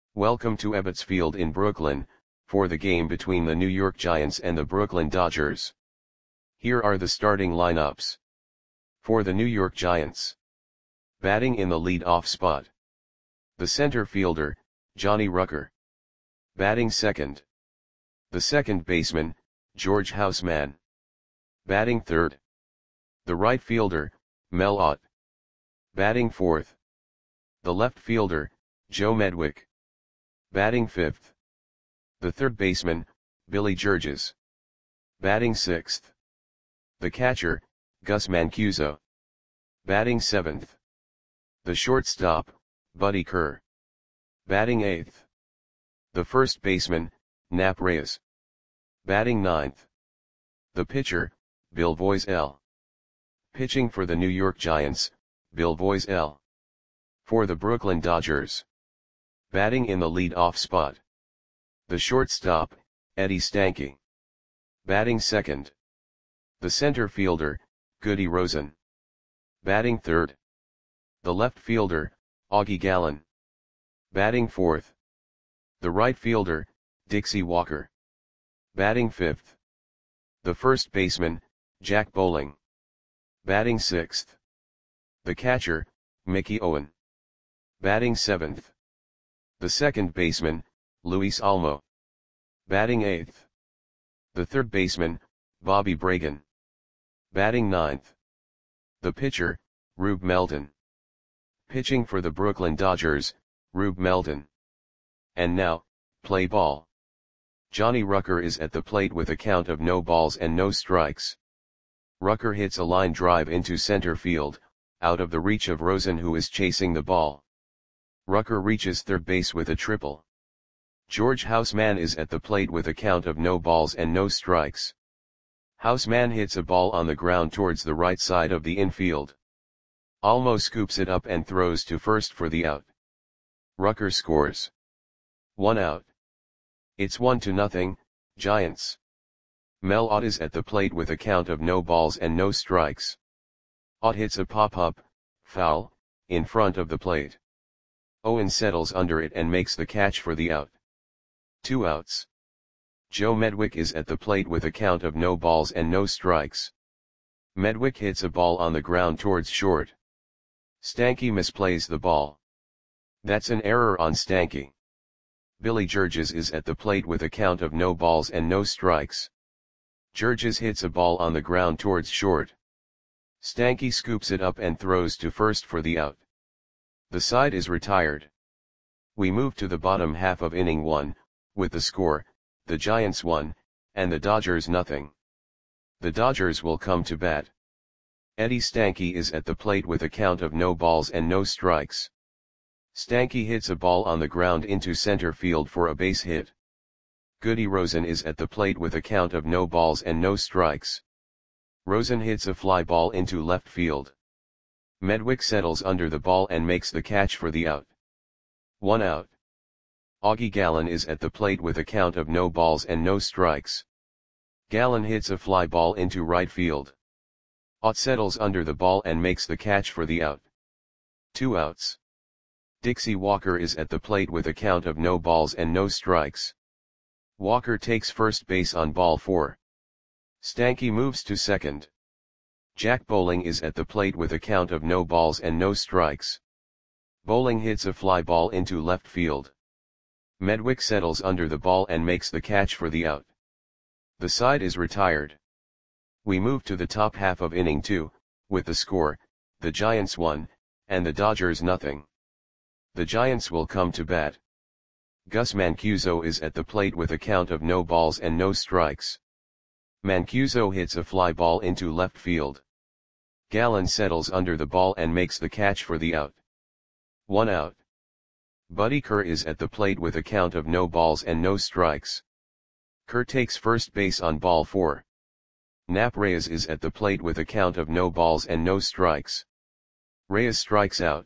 Welcome to Ebbets Field in Brooklyn, for the game between the New York Giants and the Brooklyn Dodgers. Here are the starting lineups. For the New York Giants. Batting in the lead-off spot. The center fielder, Johnny Rucker. Batting second. The second baseman, George Houseman. Batting third. The right fielder, Mel Ott. Batting fourth. The left fielder, Joe Medwick. Batting fifth. The third baseman, Billy Georges. Batting sixth. The catcher, Gus Mancuso. Batting seventh. The shortstop, Buddy Kerr. Batting eighth. The first baseman, Nap Reyes. Batting ninth. The pitcher, Bill Voiselle. Pitching for the New York Giants, Bill Voiselle. For the Brooklyn Dodgers. Batting in the lead-off spot. The shortstop, Eddie Stanky. Batting second. The center fielder, Goody Rosen. Batting third. The left fielder, Augie Gallen. Batting fourth. The right fielder, Dixie Walker. Batting fifth. The first baseman, Jack Bowling. Batting sixth. The catcher, Mickey Owen. Batting seventh. The second baseman, Luis Almo. Batting eighth. The third baseman, Bobby Bragan. Batting ninth. The pitcher, Rube Melton. Pitching for the Brooklyn Dodgers, Rube Melton. And now, play ball. Johnny Rucker is at the plate with a count of no balls and no strikes. Rucker hits a line drive into center field, out of the reach of Rosen, who is chasing the ball. Rucker reaches third base with a triple. George Houseman is at the plate with a count of no balls and no strikes. Houseman hits a ball on the ground towards the right side of the infield. Almo scoops it up and throws to first for the out. Rucker scores. 1 out. It's 1-0, Giants. Mel Ott is at the plate with a count of no balls and no strikes. Ott hits a pop-up, foul, in front of the plate. Owen settles under it and makes the catch for the out. 2 outs. Joe Medwick is at the plate with a count of no balls and no strikes. Medwick hits a ball on the ground towards short. Stanky misplays the ball. That's an error on Stanky. Billy Georges is at the plate with a count of no balls and no strikes. Georges hits a ball on the ground towards short. Stanky scoops it up and throws to first for the out. The side is retired. We move to the bottom half of inning 1, with the score, the Giants 1, and the Dodgers nothing. The Dodgers will come to bat. Eddie Stanky is at the plate with a count of no balls and no strikes. Stanky hits a ball on the ground into center field for a base hit. Goody Rosen is at the plate with a count of no balls and no strikes. Rosen hits a fly ball into left field. Medwick settles under the ball and makes the catch for the out. 1 out. Augie Gallen is at the plate with a count of no balls and no strikes. Gallen hits a fly ball into right field. Ott settles under the ball and makes the catch for the out. 2 outs. Dixie Walker is at the plate with a count of no balls and no strikes. Walker takes first base on ball 4. Stanky moves to second. Jack Bowling is at the plate with a count of no balls and no strikes. Bowling hits a fly ball into left field. Medwick settles under the ball and makes the catch for the out. The side is retired. We move to the top half of inning 2, with the score, the Giants 1, and the Dodgers nothing. The Giants will come to bat. Gus Mancuso is at the plate with a count of no balls and no strikes. Mancuso hits a fly ball into left field. Gallen settles under the ball and makes the catch for the out. 1 out. Buddy Kerr is at the plate with a count of no balls and no strikes. Kerr takes first base on ball 4. Nap Reyes is at the plate with a count of no balls and no strikes. Reyes strikes out.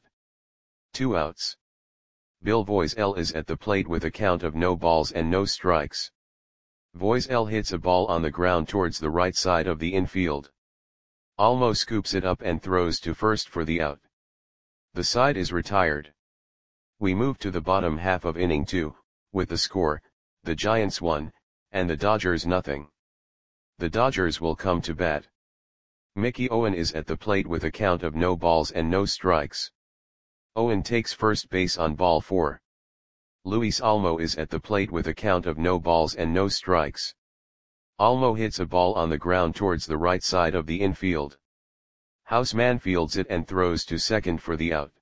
2 outs. Bill Voiselle is at the plate with a count of no balls and no strikes. Voiselle hits a ball on the ground towards the right side of the infield. Almo scoops it up and throws to first for the out. The side is retired. We move to the bottom half of inning 2, with the score, the Giants 1, and the Dodgers nothing. The Dodgers will come to bat. Mickey Owen is at the plate with a count of no balls and no strikes. Owen takes first base on ball 4. Luis Olmo is at the plate with a count of no balls and no strikes. Olmo hits a ball on the ground towards the right side of the infield. Houseman fields it and throws to second for the out.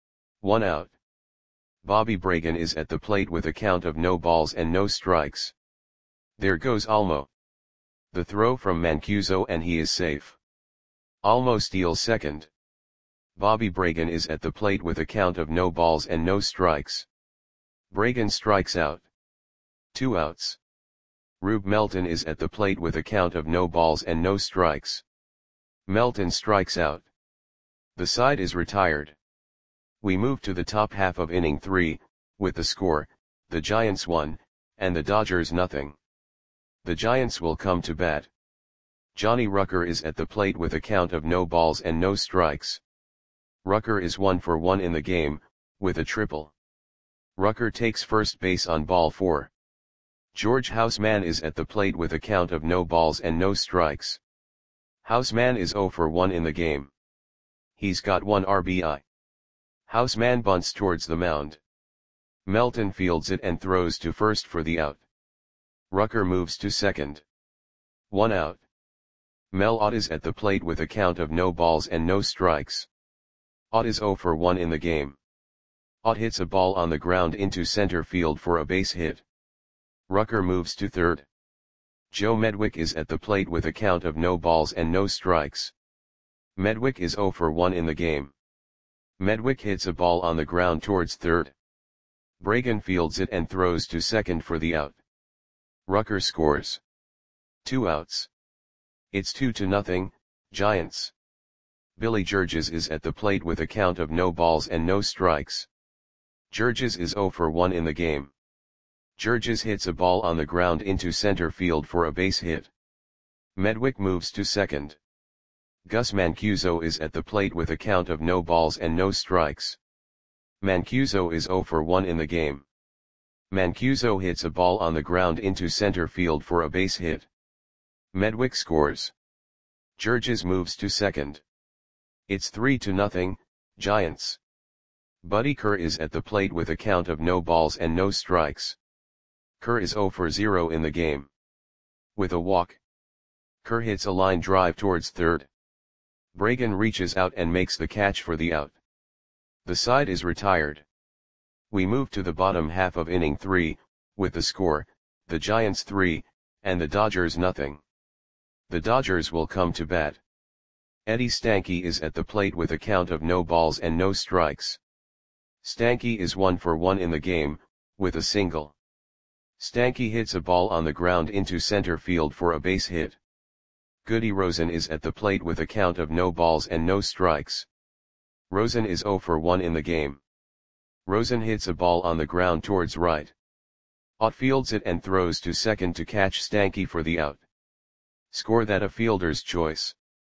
1 out. Bobby Bragan is at the plate with a count of no balls and no strikes. There goes Olmo. The throw from Mancuso and he is safe. Olmo steals second. Bobby Bragan is at the plate with a count of no balls and no strikes. Bragan strikes out. 2 outs. Rube Melton is at the plate with a count of no balls and no strikes. Melton strikes out. The side is retired. We move to the top half of inning 3, with the score, the Giants 1, and the Dodgers nothing. The Giants will come to bat. Johnny Rucker is at the plate with a count of no balls and no strikes. Rucker is 1 for 1 in the game, with a triple. Rucker takes first base on ball 4. George Houseman is at the plate with a count of no balls and no strikes. Houseman is 0 for 1 in the game. He's got 1 RBI. Houseman bunts towards the mound. Melton fields it and throws to first for the out. Rucker moves to second. 1 out. Mel Ott is at the plate with a count of no balls and no strikes. Ott is 0 for 1 in the game. Ott hits a ball on the ground into center field for a base hit. Rucker moves to third. Joe Medwick is at the plate with a count of no balls and no strikes. Medwick is 0 for 1 in the game. Medwick hits a ball on the ground towards third. Bragan fields it and throws to second for the out. Rucker scores. 2 outs. It's 2-0, Giants. Billy Georges is at the plate with a count of no balls and no strikes. Georges is 0 for 1 in the game. Georges hits a ball on the ground into center field for a base hit. Medwick moves to second. Gus Mancuso is at the plate with a count of no balls and no strikes. Mancuso is 0 for 1 in the game. Mancuso hits a ball on the ground into center field for a base hit. Medwick scores. Georges moves to second. It's 3-0, Giants. Buddy Kerr is at the plate with a count of no balls and no strikes. Kerr is 0 for 0 in the game. With a walk. Kerr hits a line drive towards third. Bragan reaches out and makes the catch for the out. The side is retired. We move to the bottom half of inning 3, with the score, the Giants 3, and the Dodgers nothing. The Dodgers will come to bat. Eddie Stanky is at the plate with a count of no balls and no strikes. Stanky is 1 for 1 in the game, with a single. Stanky hits a ball on the ground into center field for a base hit. Goody Rosen is at the plate with a count of no balls and no strikes. Rosen is 0 for 1 in the game. Rosen hits a ball on the ground towards right. Ott fields it and throws to second to catch Stanky for the out. Score that a fielder's choice.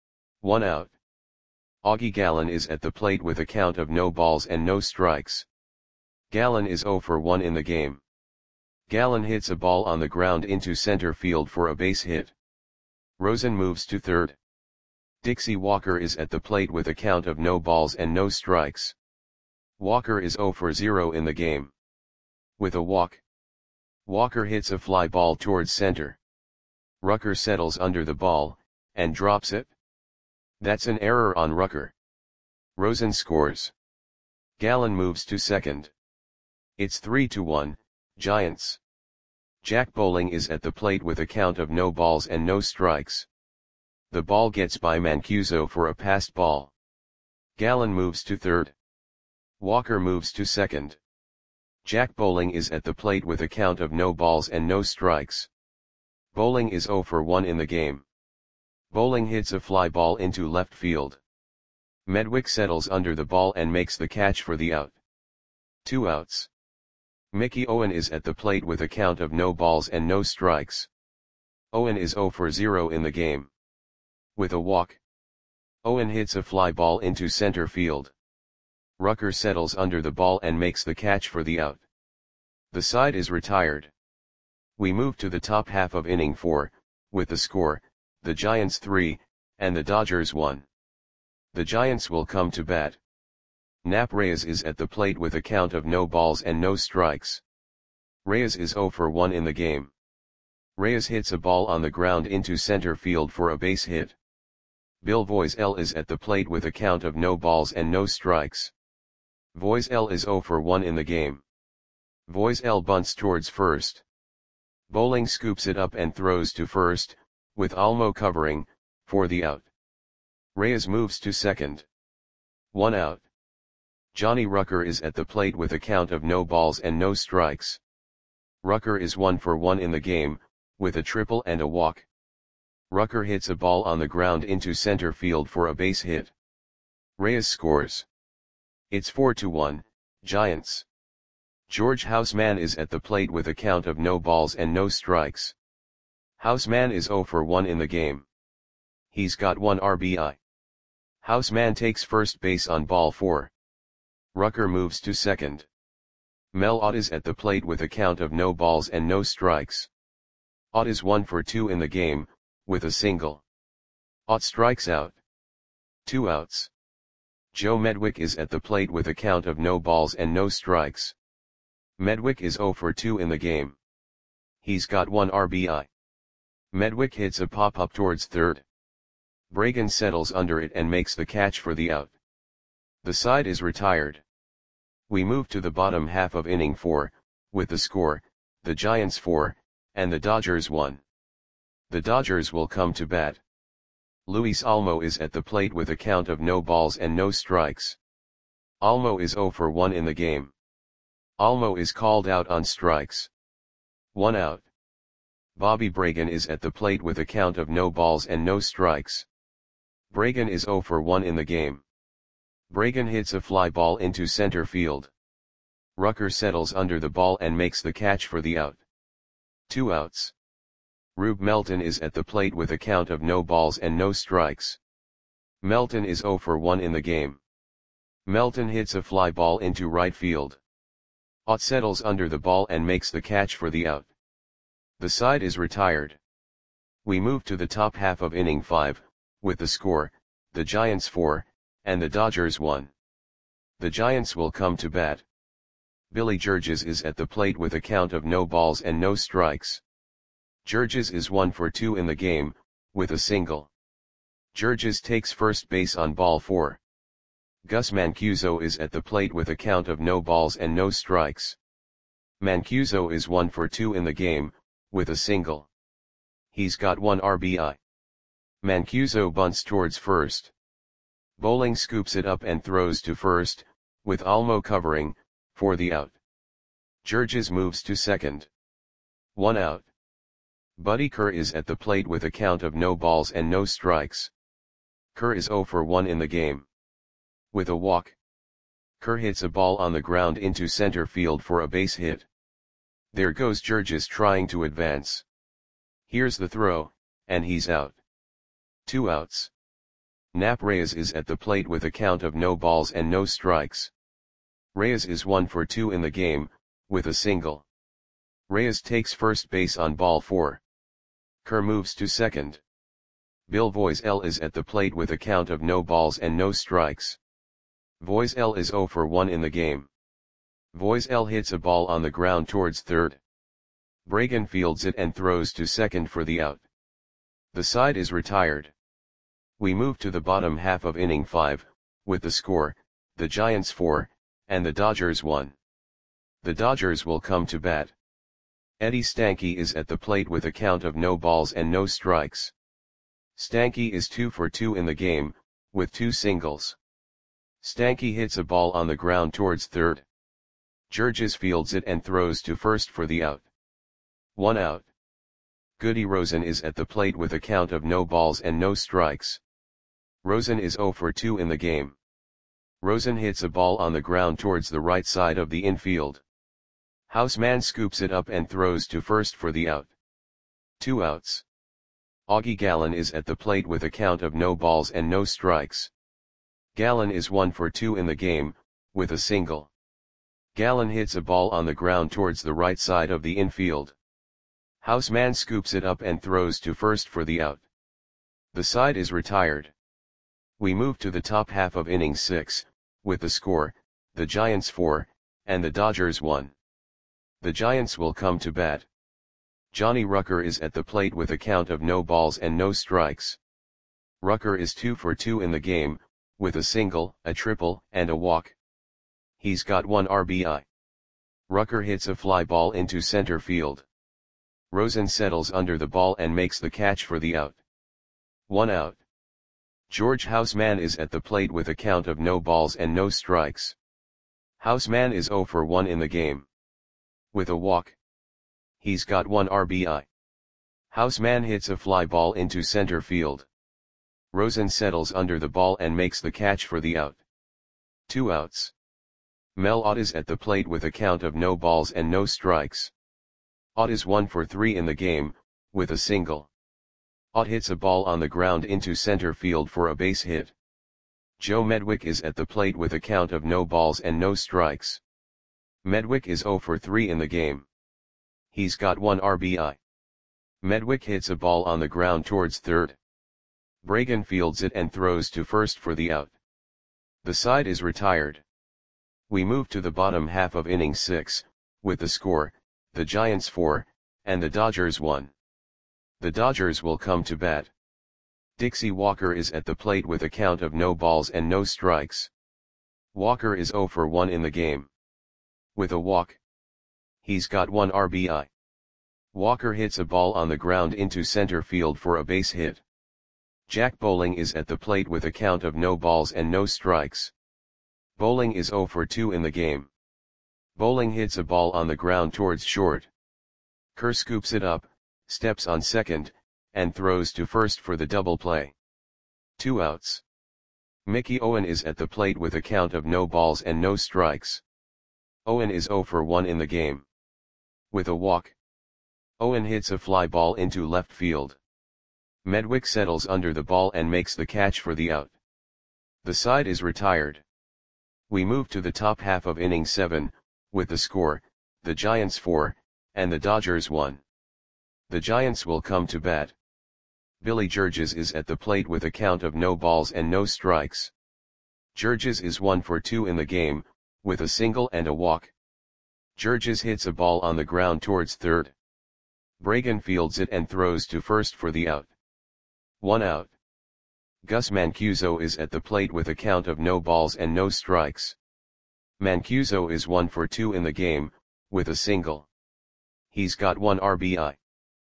1 out. Augie Gallen is at the plate with a count of no balls and no strikes. Gallen is 0 for 1 in the game. Gallen hits a ball on the ground into center field for a base hit. Rosen moves to third. Dixie Walker is at the plate with a count of no balls and no strikes. Walker is 0 for 0 in the game. With a walk. Walker hits a fly ball towards center. Rucker settles under the ball, and drops it. That's an error on Rucker. Rosen scores. Gallen moves to second. It's 3-1, Giants. Jack Bowling is at the plate with a count of no balls and no strikes. The ball gets by Mancuso for a passed ball. Gallen moves to third. Walker moves to second. Jack Bowling is at the plate with a count of no balls and no strikes. Bowling is 0 for 1 in the game. Bowling hits a fly ball into left field. Medwick settles under the ball and makes the catch for the out. 2 outs. Mickey Owen is at the plate with a count of no balls and no strikes. Owen is 0 for 0 in the game. With a walk. Owen hits a fly ball into center field. Rucker settles under the ball and makes the catch for the out. The side is retired. We move to the top half of inning 4, with the score, the Giants 3, and the Dodgers 1. The Giants will come to bat. Nap Reyes is at the plate with a count of no balls and no strikes. Reyes is 0 for 1 in the game. Reyes hits a ball on the ground into center field for a base hit. Bill Voiselle is at the plate with a count of no balls and no strikes. Voiselle is 0 for 1 in the game. Voiselle bunts towards first. Bowling scoops it up and throws to first, with Almo covering, for the out. Reyes moves to second. 1 out. Johnny Rucker is at the plate with a count of no balls and no strikes. Rucker is 1 for 1 in the game, with a triple and a walk. Rucker hits a ball on the ground into center field for a base hit. Reyes scores. It's 4-1, Giants. George Houseman is at the plate with a count of no balls and no strikes. Houseman is 0 for 1 in the game. He's got 1 RBI. Houseman takes first base on ball 4. Rucker moves to second. Mel Ott is at the plate with a count of no balls and no strikes. Ott is 1 for 2 in the game, with a single. Ott strikes out. 2 outs. Joe Medwick is at the plate with a count of no balls and no strikes. Medwick is 0 for 2 in the game. He's got 1 RBI. Medwick hits a pop-up towards third. Bragan settles under it and makes the catch for the out. The side is retired. We move to the bottom half of inning 4, with the score, the Giants 4, and the Dodgers 1. The Dodgers will come to bat. Luis Almo is at the plate with a count of no balls and no strikes. Almo is 0 for 1 in the game. Almo is called out on strikes. 1 out. Bobby Bragan is at the plate with a count of no balls and no strikes. Bragan is 0 for 1 in the game. Bragan hits a fly ball into center field. Rucker settles under the ball and makes the catch for the out. 2 outs. Rube Melton is at the plate with a count of no balls and no strikes. Melton is 0 for 1 in the game. Melton hits a fly ball into right field. Ott settles under the ball and makes the catch for the out. The side is retired. We move to the top half of inning 5, with the score, the Giants 4, and the Dodgers 1. The Giants will come to bat. Billy Georges is at the plate with a count of no balls and no strikes. Georges is 1 for 2 in the game, with a single. Georges takes first base on ball 4. Gus Mancuso is at the plate with a count of no balls and no strikes. Mancuso is 1 for 2 in the game, with a single. He's got 1 RBI. Mancuso bunts towards first. Bowling scoops it up and throws to first, with Almo covering, for the out. Georges moves to second. 1 out. Buddy Kerr is at the plate with a count of no balls and no strikes. Kerr is 0 for 1 in the game. With a walk. Kerr hits a ball on the ground into center field for a base hit. There goes Georges trying to advance. Here's the throw, and he's out. 2 outs. Nap Reyes is at the plate with a count of no balls and no strikes. Reyes is 1 for 2 in the game, with a single. Reyes takes first base on ball 4. Kerr moves to second. Bill Voiselle is at the plate with a count of no balls and no strikes. Voiselle is 0 for 1 in the game. Voiselle hits a ball on the ground towards third. Bragan fields it and throws to second for the out. The side is retired. We move to the bottom half of inning 5, with the score, the Giants 4, and the Dodgers 1. The Dodgers will come to bat. Eddie Stanky is at the plate with a count of no balls and no strikes. Stanky is 2 for 2 in the game, with 2 singles. Stanky hits a ball on the ground towards third. Georges fields it and throws to first for the out. 1 out. Goody Rosen is at the plate with a count of no balls and no strikes. Rosen is 0 for 2 in the game. Rosen hits a ball on the ground towards the right side of the infield. Houseman scoops it up and throws to first for the out. 2 outs. Augie Gallen is at the plate with a count of no balls and no strikes. Gallen is 1 for 2 in the game, with a single. Gallen hits a ball on the ground towards the right side of the infield. Houseman scoops it up and throws to first for the out. The side is retired. We move to the top half of inning 6, with the score, the Giants 4, and the Dodgers 1. The Giants will come to bat. Johnny Rucker is at the plate with a count of no balls and no strikes. Rucker is 2 for 2 in the game, with a single, a triple, and a walk. He's got 1 RBI. Rucker hits a fly ball into center field. Rosen settles under the ball and makes the catch for the out. 1 out. George Houseman is at the plate with a count of no balls and no strikes. Houseman is 0 for 1 in the game. With a walk. He's got 1 RBI. Houseman hits a fly ball into center field. Rosen settles under the ball and makes the catch for the out. 2 outs. Mel Ott is at the plate with a count of no balls and no strikes. Ott is 1 for 3 in the game, with a single. Ott hits a ball on the ground into center field for a base hit. Joe Medwick is at the plate with a count of no balls and no strikes. Medwick is 0 for 3 in the game. He's got 1 RBI. Medwick hits a ball on the ground towards third. Bragan fields it and throws to first for the out. The side is retired. We move to the bottom half of inning 6, with the score, the Giants 4, and the Dodgers 1. The Dodgers will come to bat. Dixie Walker is at the plate with a count of no balls and no strikes. Walker is 0 for 1 in the game. With a walk. He's got 1 RBI. Walker hits a ball on the ground into center field for a base hit. Jack Bowling is at the plate with a count of no balls and no strikes. Bowling is 0 for 2 in the game. Bowling hits a ball on the ground towards short. Kerr scoops it up, steps on second, and throws to first for the double play. 2 outs. Mickey Owen is at the plate with a count of no balls and no strikes. Owen is 0 for 1 in the game. With a walk. Owen hits a fly ball into left field. Medwick settles under the ball and makes the catch for the out. The side is retired. We move to the top half of inning 7, with the score, the Giants 4, and the Dodgers 1. The Giants will come to bat. Billy Georges is at the plate with a count of no balls and no strikes. Georges is 1 for 2 in the game, with a single and a walk. Georges hits a ball on the ground towards third. Bragan fields it and throws to first for the out. 1 out. Gus Mancuso is at the plate with a count of no balls and no strikes. Mancuso is 1 for 2 in the game, with a single. He's got 1 RBI.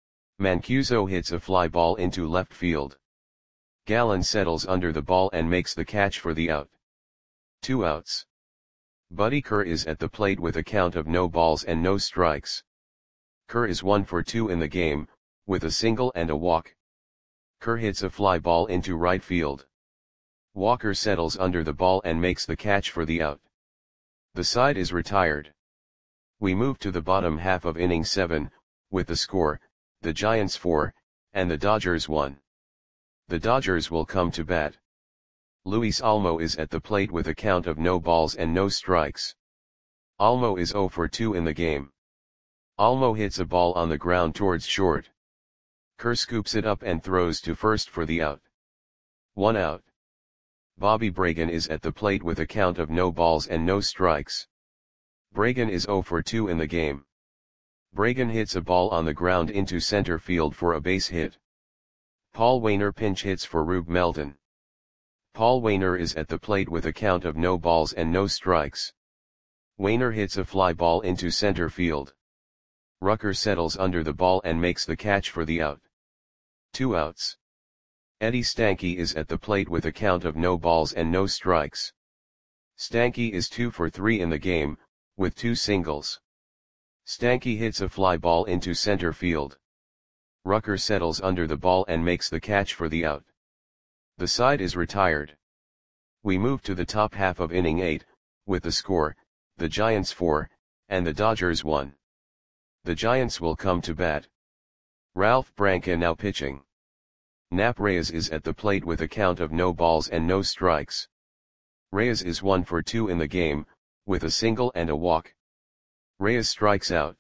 Mancuso hits a fly ball into left field. Gallen settles under the ball and makes the catch for the out. 2 outs. Buddy Kerr is at the plate with a count of no balls and no strikes. Kerr is 1 for 2 in the game, with a single and a walk. Kerr hits a fly ball into right field. Walker settles under the ball and makes the catch for the out. The side is retired. We move to the bottom half of inning 7, with the score, the Giants 4, and the Dodgers 1. The Dodgers will come to bat. Luis Olmo is at the plate with a count of no balls and no strikes. Olmo is 0 for 2 in the game. Olmo hits a ball on the ground towards short. Kerr scoops it up and throws to first for the out. 1 out. Bobby Bragan is at the plate with a count of no balls and no strikes. Bragan is 0 for 2 in the game. Bragan hits a ball on the ground into center field for a base hit. Paul Waner pinch hits for Rube Melton. Paul Waner is at the plate with a count of no balls and no strikes. Waner hits a fly ball into center field. Rucker settles under the ball and makes the catch for the out. 2 outs. Eddie Stanky is at the plate with a count of no balls and no strikes. Stanky is 2 for 3 in the game, with 2 singles. Stanky hits a fly ball into center field. Rucker settles under the ball and makes the catch for the out. The side is retired. We move to the top half of inning 8, with the score, the Giants 4, and the Dodgers 1. The Giants will come to bat. Ralph Branca now pitching. Nap Reyes is at the plate with a count of no balls and no strikes. Reyes is 1 for 2 in the game, with a single and a walk. Reyes strikes out.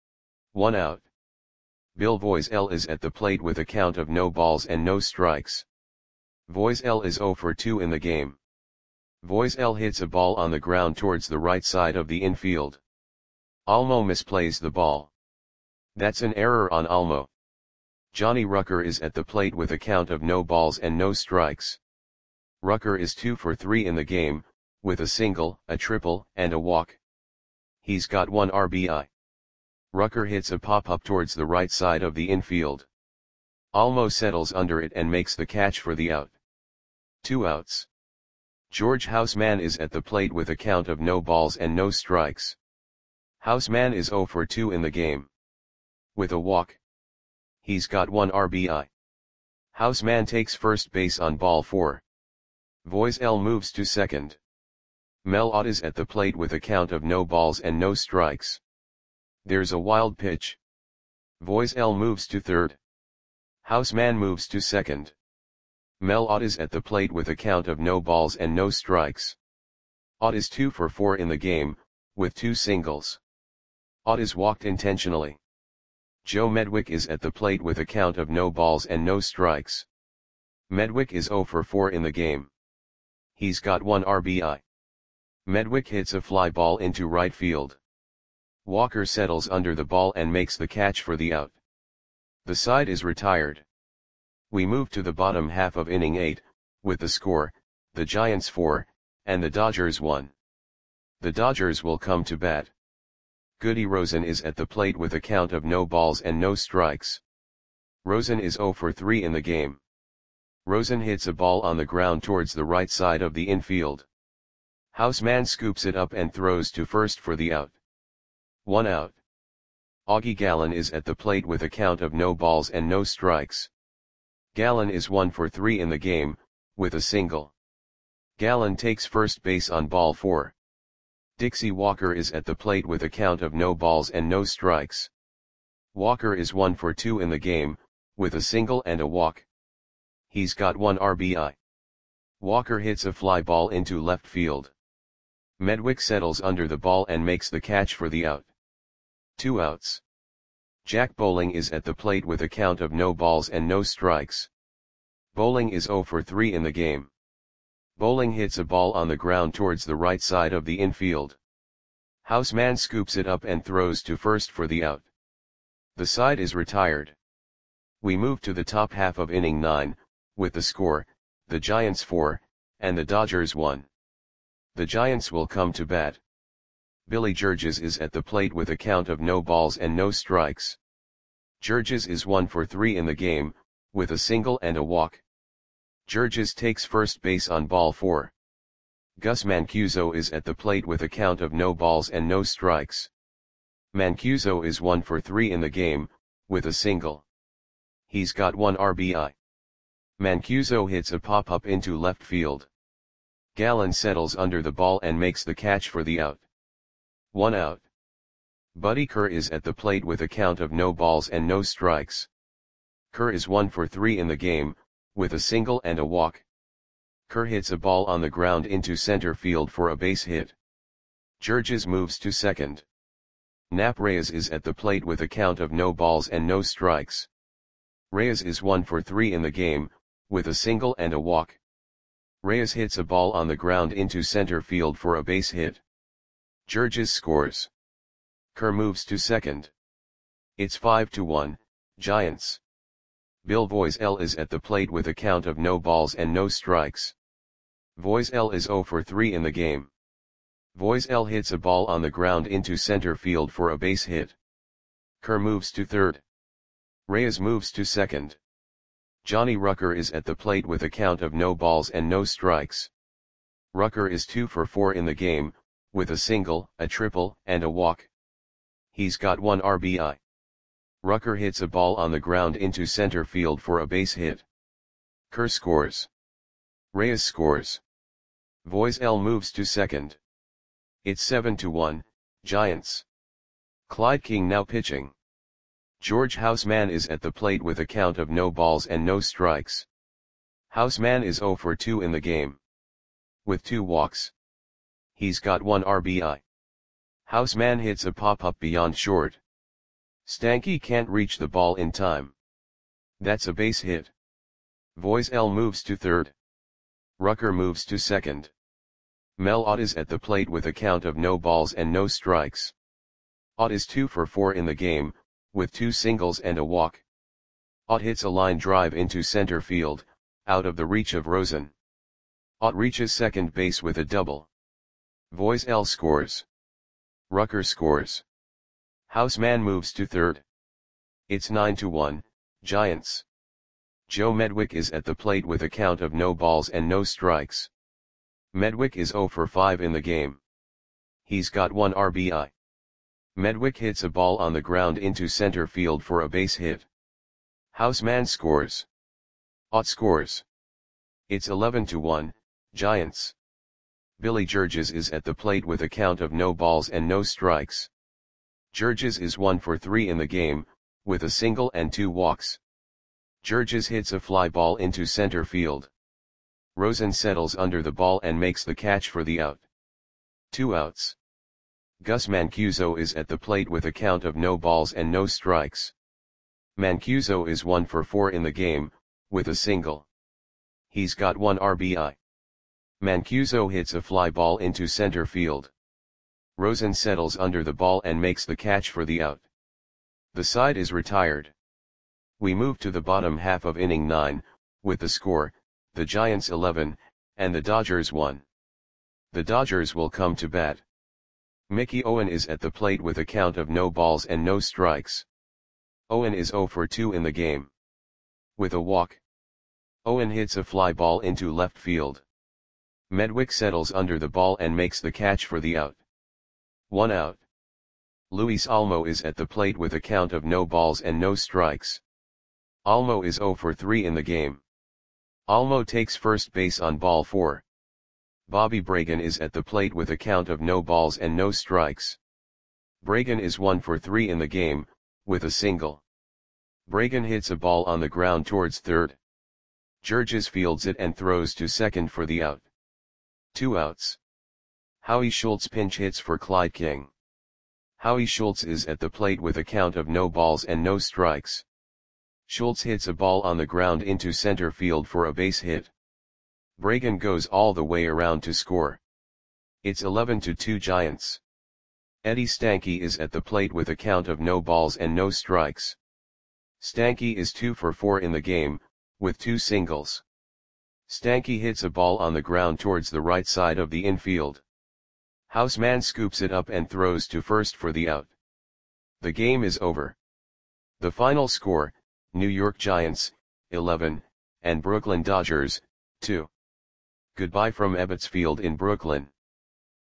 1 out. Bill Voiselle is at the plate with a count of no balls and no strikes. Voiselle is 0 for 2 in the game. Voiselle hits a ball on the ground towards the right side of the infield. Almo misplays the ball. That's an error on Almo. Johnny Rucker is at the plate with a count of no balls and no strikes. Rucker is 2 for 3 in the game, with a single, a triple, and a walk. He's got 1 RBI. Rucker hits a pop-up towards the right side of the infield. Almo settles under it and makes the catch for the out. 2 outs. George Houseman is at the plate with a count of no balls and no strikes. Houseman is 0 for 2 in the game. With a walk. He's got 1 RBI. Houseman takes first base on ball 4. Voiselle moves to second. Mel Ott is at the plate with a count of no balls and no strikes. There's a wild pitch. Voiselle moves to third. Houseman moves to second. Mel Ott is at the plate with a count of no balls and no strikes. Ott is 2 for 4 in the game, with 2 singles. Ott is walked intentionally. Joe Medwick is at the plate with a count of no balls and no strikes. Medwick is 0 for 4 in the game. He's got 1 RBI. Medwick hits a fly ball into right field. Walker settles under the ball and makes the catch for the out. The side is retired. We move to the bottom half of inning 8, with the score, the Giants 4, and the Dodgers 1. The Dodgers will come to bat. Goody Rosen is at the plate with a count of no balls and no strikes. Rosen is 0 for 3 in the game. Rosen hits a ball on the ground towards the right side of the infield. Houseman scoops it up and throws to first for the out. 1 out. Augie Gallen is at the plate with a count of no balls and no strikes. Gallen is 1 for 3 in the game, with a single. Gallen takes first base on ball 4. Dixie Walker is at the plate with a count of no balls and no strikes. Walker is 1 for 2 in the game, with a single and a walk. He's got 1 RBI. Walker hits a fly ball into left field. Medwick settles under the ball and makes the catch for the out. 2 outs. Jack Bowling is at the plate with a count of no balls and no strikes. Bowling is 0 for 3 in the game. Bowling hits a ball on the ground towards the right side of the infield. Houseman scoops it up and throws to first for the out. The side is retired. We move to the top half of inning 9, with the score, the Giants 4, and the Dodgers 1. The Giants will come to bat. Billy Georges is at the plate with a count of no balls and no strikes. Georges is 1 for 3 in the game, with a single and a walk. Georges takes first base on ball 4. Gus Mancuso is at the plate with a count of no balls and no strikes. Mancuso is 1 for 3 in the game, with a single. He's got 1 RBI. Mancuso hits a pop-up into left field. Gallen settles under the ball and makes the catch for the out. 1 out. Buddy Kerr is at the plate with a count of no balls and no strikes. Kerr is 1 for 3 in the game, with a single and a walk. Kerr hits a ball on the ground into center field for a base hit. Georges moves to second. Nap Reyes is at the plate with a count of no balls and no strikes. Reyes is 1 for 3 in the game, with a single and a walk. Reyes hits a ball on the ground into center field for a base hit. Georges scores. Kerr moves to second. It's 5-1, Giants. Bill Voiselle is at the plate with a count of no balls and no strikes. Voiselle is 0 for 3 in the game. Voiselle hits a ball on the ground into center field for a base hit. Kerr moves to third. Reyes moves to second. Johnny Rucker is at the plate with a count of no balls and no strikes. Rucker is 2 for 4 in the game, with a single, a triple, and a walk. He's got 1 RBI. Rucker hits a ball on the ground into center field for a base hit. Kerr scores. Reyes scores. Voiselle moves to second. It's 7-1, Giants. Clyde King now pitching. George Houseman is at the plate with a count of no balls and no strikes. Houseman is 0 for 2 in the game. With 2 walks. He's got 1 RBI. Houseman hits a pop-up beyond short. Stanky can't reach the ball in time. That's a base hit. Voiselle moves to third. Rucker moves to second. Mel Ott is at the plate with a count of no balls and no strikes. Ott is 2 for 4 in the game, with 2 singles and a walk. Ott hits a line drive into center field, out of the reach of Rosen. Ott reaches second base with a double. Voiselle scores. Rucker scores. Houseman moves to third. It's 9-1, Giants. Joe Medwick is at the plate with a count of no balls and no strikes. Medwick is 0 for 5 in the game. He's got 1 RBI. Medwick hits a ball on the ground into center field for a base hit. Houseman scores. Ott scores. It's 11-1, Giants. Billy Georges is at the plate with a count of no balls and no strikes. Georges is 1 for 3 in the game, with a single and 2 walks. Georges hits a fly ball into center field. Rosen settles under the ball and makes the catch for the out. 2 outs. Gus Mancuso is at the plate with a count of no balls and no strikes. Mancuso is 1 for 4 in the game, with a single. He's got 1 RBI. Mancuso hits a fly ball into center field. Rosen settles under the ball and makes the catch for the out. The side is retired. We move to the bottom half of inning 9, with the score, the Giants 11, and the Dodgers 1. The Dodgers will come to bat. Mickey Owen is at the plate with a count of no balls and no strikes. Owen is 0 for 2 in the game. With a walk. Owen hits a fly ball into left field. Medwick settles under the ball and makes the catch for the out. 1 out. Luis Olmo is at the plate with a count of no balls and no strikes. Olmo is 0 for 3 in the game. Olmo takes first base on ball 4. Bobby Bragan is at the plate with a count of no balls and no strikes. Bragan is 1 for 3 in the game, with a single. Bragan hits a ball on the ground towards third. Georges fields it and throws to second for the out. 2 outs. Howie Schultz pinch hits for Clyde King. Howie Schultz is at the plate with a count of no balls and no strikes. Schultz hits a ball on the ground into center field for a base hit. Bragan goes all the way around to score. It's 11-2 Giants. Eddie Stanky is at the plate with a count of no balls and no strikes. Stanky is 2 for 4 in the game, with 2 singles. Stanky hits a ball on the ground towards the right side of the infield. Houseman scoops it up and throws to first for the out. The game is over. The final score, New York Giants, 11, and Brooklyn Dodgers, 2. Goodbye from Ebbets Field in Brooklyn.